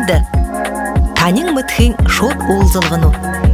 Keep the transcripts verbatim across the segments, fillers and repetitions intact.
Ынды. Танин мытхин шот олзылғыну.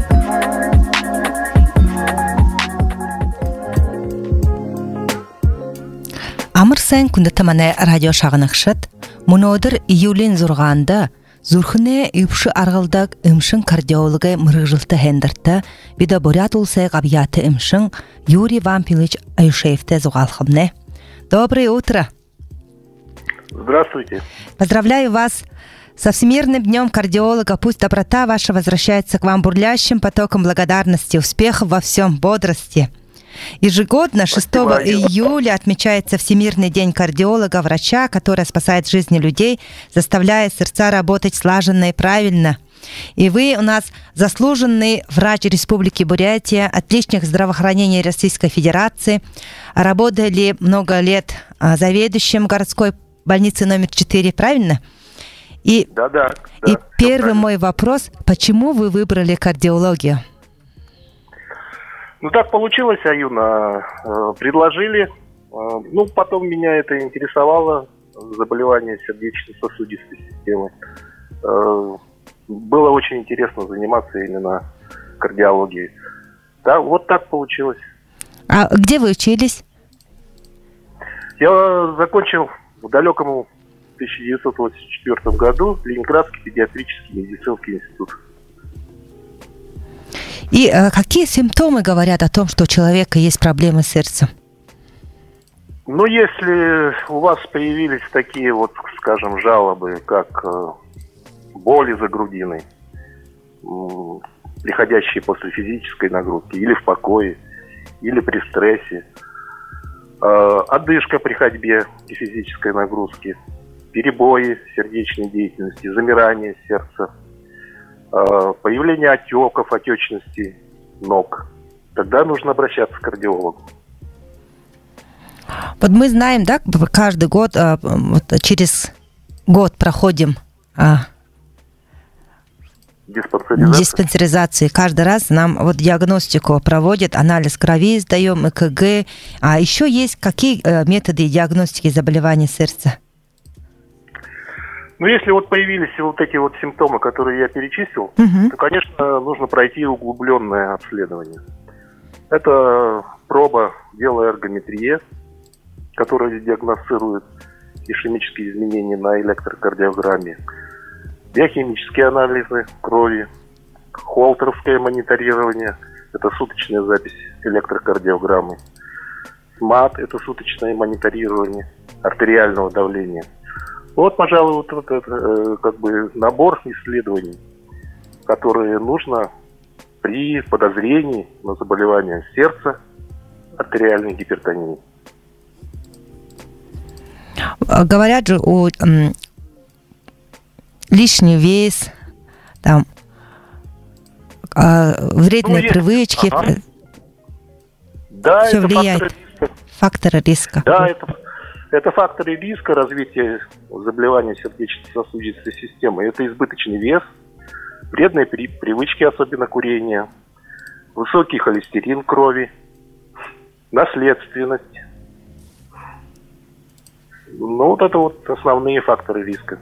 Амырсайн күнді таманы радио шағынықшыт. Мұнодыр июлен зұрғанда Зурхыне үпші арғылдаг үмшін кардиологы мұрғылты хендірті, бида борят улсай ғабияты үмшін Юрий Вампилович Аюшевте зуғалхымне. Доброе утро. Здравствуйте. Поздравляю вас со Всемирным днем кардиолога. Пусть доброта ваша возвращается к вам бурлящим потоком благодарности, успехов во всем, бодрости. Ежегодно шестого июля отмечается Всемирный день кардиолога, врача, который спасает жизни людей, заставляя сердца работать слаженно и правильно. И вы у нас заслуженный врач Республики Бурятия, отличник здравоохранения Российской Федерации, работали много лет заведующим городской больницы номер четыре, правильно? И, да, да, и да, первый мой вопрос, почему вы выбрали кардиологию? Ну, так получилось, Аюна. Предложили. Ну, потом меня это интересовало, заболевание сердечно-сосудистой системы. Было очень интересно заниматься именно кардиологией. Да, вот так получилось. А где вы учились? Я закончил в далеком тысяча девятьсот восемьдесят четвёртом году Ленинградский педиатрический медицинский институт. И э, какие симптомы говорят о том, что у человека есть проблемы с сердцем? Ну, если у вас появились такие вот, скажем, жалобы, как э, боли за грудиной, э, приходящие после физической нагрузки, или в покое, или при стрессе, э, одышка при ходьбе и физической нагрузке, перебои сердечной деятельности, замирание сердца, появление отеков, отечности ног, тогда нужно обращаться к кардиологу. Вот мы знаем, да, каждый год, вот через год проходим диспансеризацию. диспансеризацию. Каждый раз нам вот диагностику проводят, анализ крови сдаем, ЭКГ. А еще есть какие методы диагностики заболеваний сердца? Ну, если вот появились вот эти вот симптомы, которые я перечислил, угу. то, конечно, нужно пройти углубленное обследование. Это проба велоэргометрия, которая диагностирует ишемические изменения на электрокардиограмме, биохимические анализы крови, холтеровское мониторирование, это суточная запись электрокардиограммы, СМАТ, это суточное мониторирование артериального давления. Вот, пожалуй, вот этот э, как бы набор исследований, которые нужно при подозрении на заболевание сердца, артериальной гипертонии. Говорят же о м, лишний вес, там э, вредные ну, привычки. Ага. Да, все это влияет. Факторы риска. Факторы риска. Да, это Это факторы риска развития заболевания сердечно-сосудистой системы. Это избыточный вес, вредные при- привычки, особенно курение, высокий холестерин крови, наследственность. Ну, вот это вот основные факторы риска.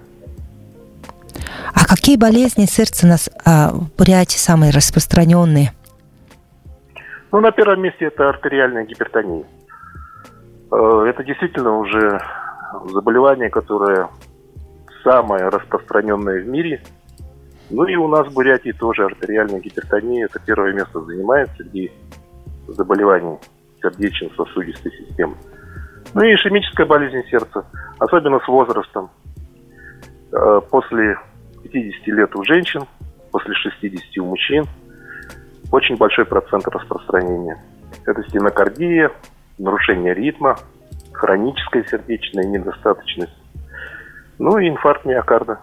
А какие болезни сердца у нас а, в Бурятии самые распространенные? Ну, на первом месте это артериальная гипертония. Это действительно уже заболевание, которое самое распространенное в мире. Ну и у нас в Бурятии тоже артериальная гипертония. Это первое место занимает среди заболеваний сердечно-сосудистой системы. Ну и ишемическая болезнь сердца, особенно с возрастом. После пятидесяти лет у женщин, после шестидесяти у мужчин очень большой процент распространения. Это стенокардия, нарушение ритма, хроническая сердечная недостаточность, ну и инфаркт миокарда.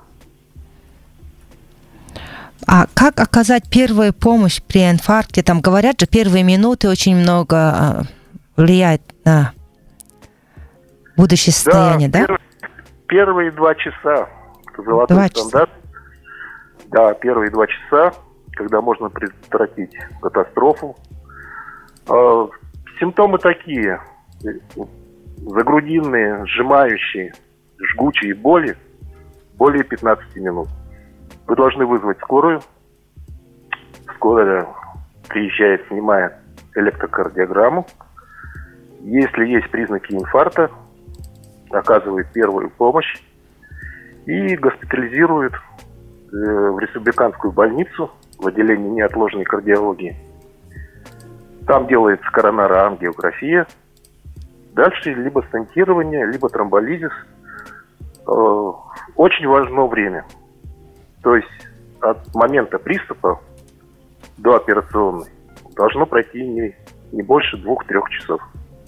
А как оказать первую помощь при инфаркте? Там говорят же, первые минуты очень много влияет на будущее состояние, да? да? Первые два часа, это золотой два стандарт. Часа. Да, первые два часа, когда можно предотвратить катастрофу. Симптомы такие: загрудинные, сжимающие, жгучие боли более пятнадцати минут. Вы должны вызвать скорую. Скорая приезжает, снимает электрокардиограмму. Если есть признаки инфаркта, оказывает первую помощь и госпитализирует в республиканскую больницу в отделении неотложной кардиологии. Там делается коронарангиография. Дальше либо стентирование, либо тромболизис. Очень важно время. То есть от момента приступа до операционной должно пройти не, не больше двух-трех часов.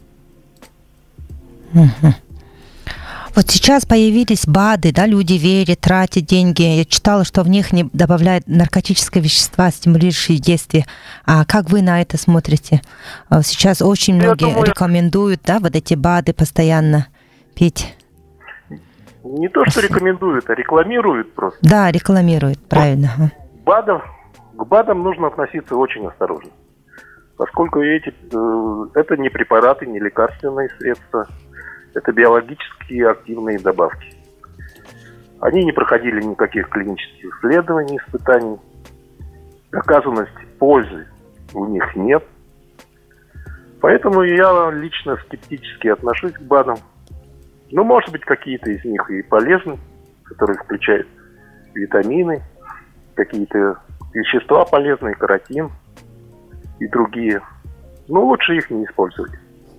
Угу. Вот сейчас появились БАДы, да, люди верят, тратят деньги. Я читала, что в них не добавляют наркотические вещества, стимулирующие действия. А как вы на это смотрите? Сейчас очень Я многие думаю... рекомендуют, да, вот эти БАДы постоянно пить. Не то, что рекомендуют, а рекламируют просто. Да, рекламируют, правильно. БАДов, к БАДам нужно относиться очень осторожно. Поскольку эти, это не препараты, не лекарственные средства. Это биологически активные добавки. Они не проходили никаких клинических исследований, испытаний. Доказанности пользы у них нет. Поэтому я лично скептически отношусь к БАДам. Ну, может быть, какие-то из них и полезны, которые включают витамины, какие-то вещества полезные, каротин и другие. Но лучше их не использовать.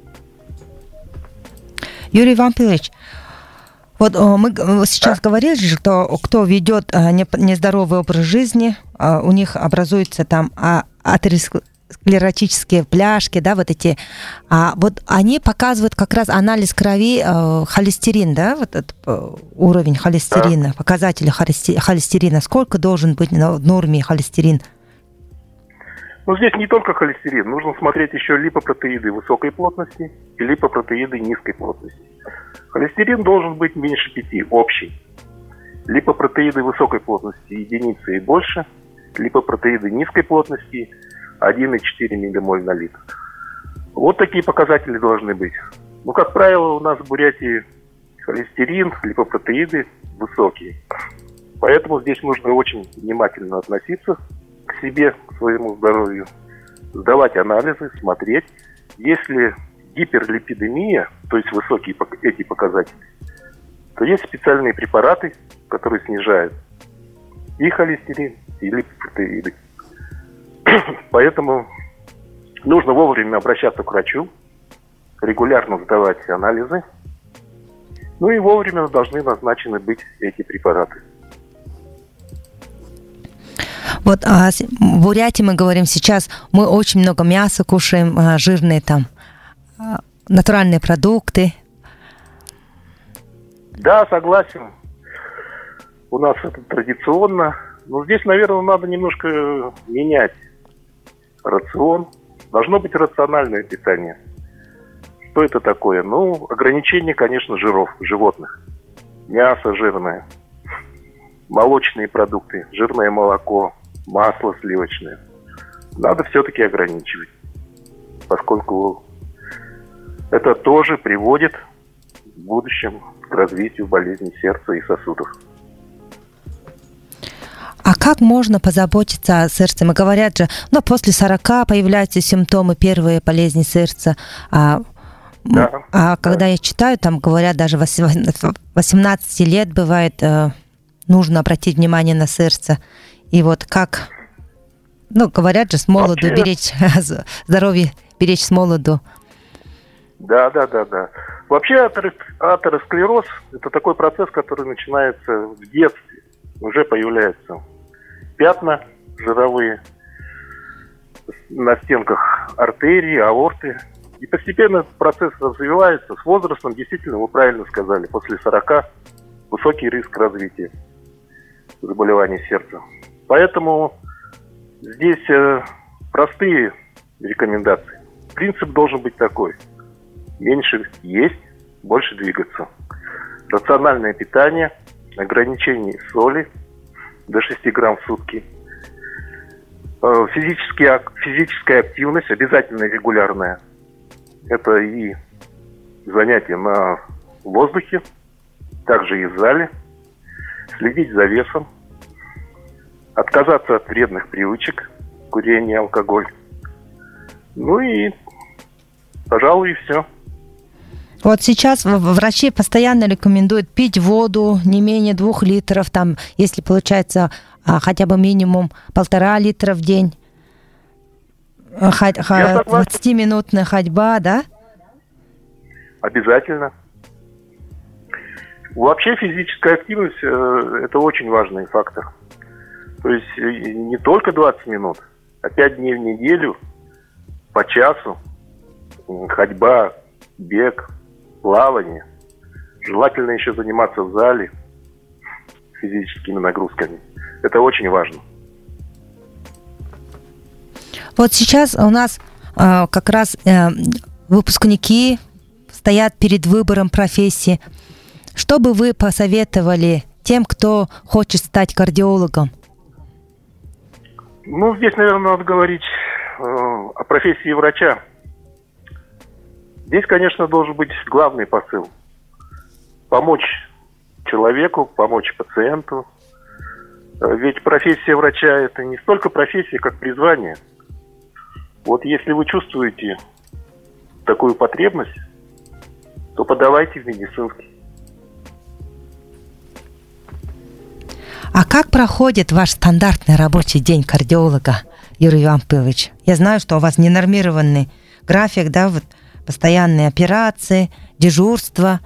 Юрий Вампилович, вот мы сейчас говорили, что кто ведет нездоровый образ жизни, у них образуются там атеросклеротические пляшки, да, вот эти. А вот они показывают как раз анализ крови, холестерин, да, вот этот уровень холестерина, показатели холестерина. Сколько должен быть в норме холестерин? Ну, здесь не только холестерин. Нужно смотреть еще липопротеиды высокой плотности и липопротеиды низкой плотности. Холестерин должен быть меньше пяти, общий. Липопротеиды высокой плотности единицы и больше. Липопротеиды низкой плотности один и четыре миллимоль на литр. Вот такие показатели должны быть. Ну, как правило, у нас в Бурятии холестерин, липопротеиды высокие. Поэтому здесь нужно очень внимательно относиться к себе, к своему здоровью, сдавать анализы, смотреть. Если гиперлипидемия, то есть высокие эти показатели, то есть специальные препараты, которые снижают и холестерин, и липопротеиды. Поэтому нужно вовремя обращаться к врачу, регулярно сдавать анализы, ну и вовремя должны назначены быть эти препараты. Вот а, в Бурятии мы говорим сейчас, мы очень много мяса кушаем, а, жирные там, а, натуральные продукты. Да, согласен. У нас это традиционно. Но здесь, наверное, надо немножко менять рацион. Должно быть рациональное питание. Что это такое? Ну, ограничение, конечно, жиров животных. Мясо жирное, молочные продукты, жирное молоко, масло сливочное. Надо все-таки ограничивать, поскольку это тоже приводит в будущем к развитию болезней сердца и сосудов. А как можно позаботиться о сердце? Мы говорят же, ну, после сорока появляются симптомы первые болезни сердца. А, да, а когда да. я читаю, там говорят, даже восемнадцать лет бывает, нужно обратить внимание на сердце. И вот как, ну, говорят же, с молоду Вообще... беречь здоровье, беречь с молоду. Да, да, да, да. Вообще атеросклероз – это такой процесс, который начинается в детстве. Уже появляются пятна жировые на стенках артерии, аорты. И постепенно процесс развивается. С возрастом, действительно, вы правильно сказали, после сорока высокий риск развития заболеваний сердца. Поэтому здесь э, простые рекомендации. Принцип должен быть такой. Меньше есть, больше двигаться. Рациональное питание, ограничение соли до шести грамм в сутки. Э, физический, физическая активность, обязательно регулярная. Это и занятия на воздухе, также и в зале. Следить за весом. отказаться от вредных привычек, курения, алкоголь. Ну и, пожалуй, и все. Вот сейчас врачи постоянно рекомендуют пить воду не менее двух литров, там, если получается хотя бы минимум полтора литра в день. двадцатиминутная ходьба, да? Обязательно. Вообще физическая активность – это очень важный фактор. То есть не только двадцать минут, а пять дней в неделю, по часу, ходьба, бег, плавание. Желательно еще заниматься в зале физическими нагрузками. Это очень важно. Вот сейчас у нас э, как раз э, выпускники стоят перед выбором профессии. Что бы вы посоветовали тем, кто хочет стать кардиологом? Ну, здесь, наверное, надо говорить э, о профессии врача. Здесь, конечно, должен быть главный посыл. Помочь человеку, помочь пациенту. Ведь профессия врача – это не столько профессия, как призвание. Вот если вы чувствуете такую потребность, то подавайте в медицинский. А как проходит ваш стандартный рабочий день кардиолога, Юрий Вампилович? Я знаю, что у вас ненормированный график, да, вот постоянные операции, дежурство.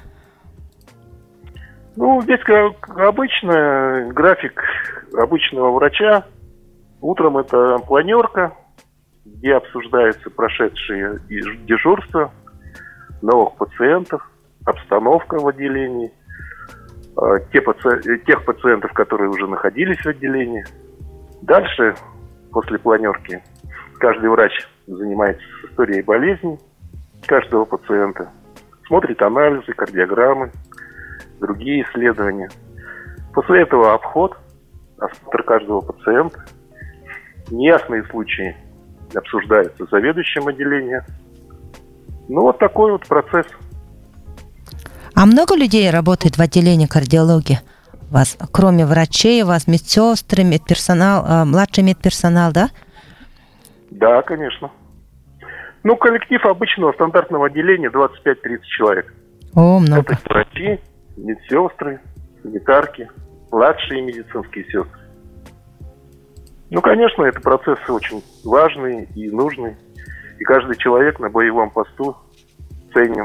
Ну, здесь как обычно график обычного врача. Утром это планерка, где обсуждаются прошедшие дежурства, новых пациентов, обстановка в отделении, те паци... тех пациентов, которые уже находились в отделении. Дальше, после планерки, каждый врач занимается историей болезней каждого пациента, смотрит анализы, кардиограммы, другие исследования. После этого обход, осмотр каждого пациента. Неясные случаи обсуждаются заведующим отделением. Ну, вот такой вот процесс. А много людей работает в отделении кардиологии? У вас, кроме врачей, у вас медсестры, медперсонал, младший медперсонал, да? Да, конечно. Ну, коллектив обычного стандартного отделения двадцать пять - тридцать человек. О, много. Это врачи, медсестры, санитарки, младшие медицинские сестры. Ну, конечно, это процесс очень важный и нужный. И каждый человек на боевом посту ценен.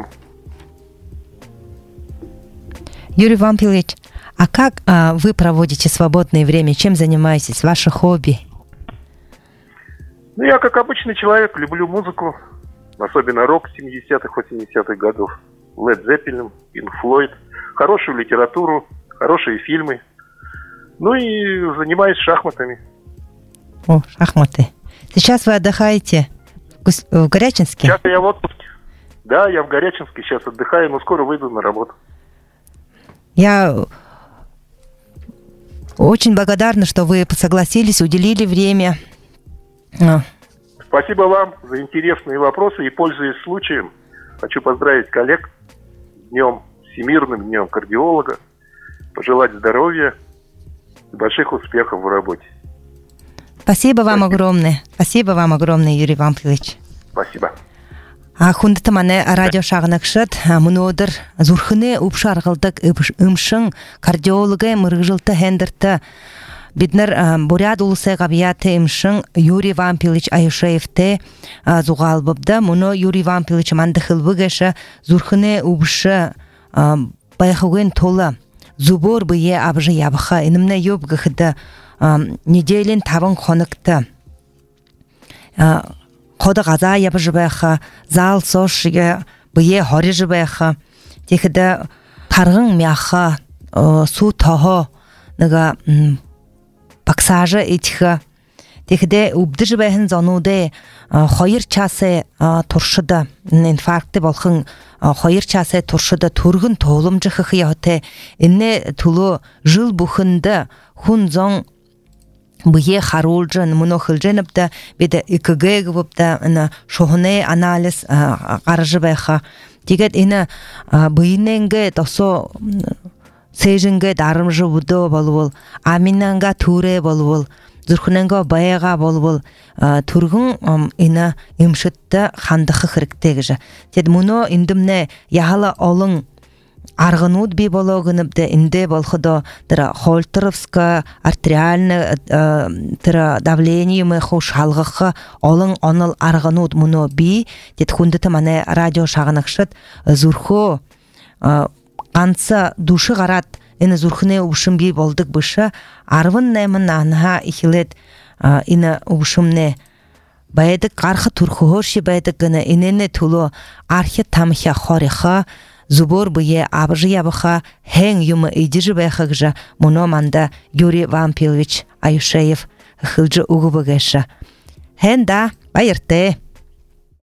Юрий Вампилович, а как а, вы проводите свободное время? Чем занимаетесь? Ваше хобби? Ну, я, как обычный человек, люблю музыку. Особенно рок семидесятых, восьмидесятых годов. Led Zeppelin, Pink Floyd. Хорошую литературу, хорошие фильмы. Ну и занимаюсь шахматами. О, шахматы. Сейчас вы отдыхаете в Горячинске? Сейчас я в отпуске. Да, я в Горячинске сейчас отдыхаю, но скоро выйду на работу. Я очень благодарна, что вы согласились, уделили время. Спасибо вам за интересные вопросы. И, пользуясь случаем, хочу поздравить коллег с днем, Всемирным днем кардиолога, пожелать здоровья и больших успехов в работе. Спасибо вам Спасибо. огромное. Спасибо вам огромное, Юрий Вампилович. Спасибо. Ахунды мане радио шагнакшат мунодыр зурхыны упшаргылдык ымшың кардиологы мырыжылты хендерті биднер буряд улысы габияты ымшың Юрий Вампилович Аюшаевте зугалбыбды. Муно Юрий Вампилович мандыхылбыгышы зурхыны упшы байхуген толы зубор бые абжы ябыха инымна ёбгыхыды неделин табын қоныкты. Кода газа ябыжы байха, зал сошыға бие хорыжы байха. Текіді тарғын мяха, су тахо, ныға паксажы етіға. Текіді убдыжы байхын зануды хайыр часы туршыды, инфаркты болхын хайыр часы туршыды, турғын толымжы хықияты. Инне тулу жыл бұхынды хун зон бие харулжан монохилженбда биде икг гыбда ана шохне анализ гаржы байха тигет ина быйненге тосо сежинге дарымжы будо болбол аминанга туре болбол зүрхнэнго баяга болбол тургун ина имшитта хандахы хиректегже. Тед муно индимне яхала олон арганууд би бологыныбды инде болходо тыра холтеровска артериальный тыра давлениемы хош халгыхы олон оныл арганууд муно би тед хундыты мане радио шагынакшыт зүрхо канца души гарат ина зүрхне ушым би болдык быша арвын наймын анха ихилет ина ушымне байдык кархы турхоши байдык гына инене туло архи тамхя хориха Зубор бые абжи ябыха хен юмы идижи бэхагжа муноманда Юрий Вампилович Аюшеев хылжы угубы гэша. Хен да, байырте.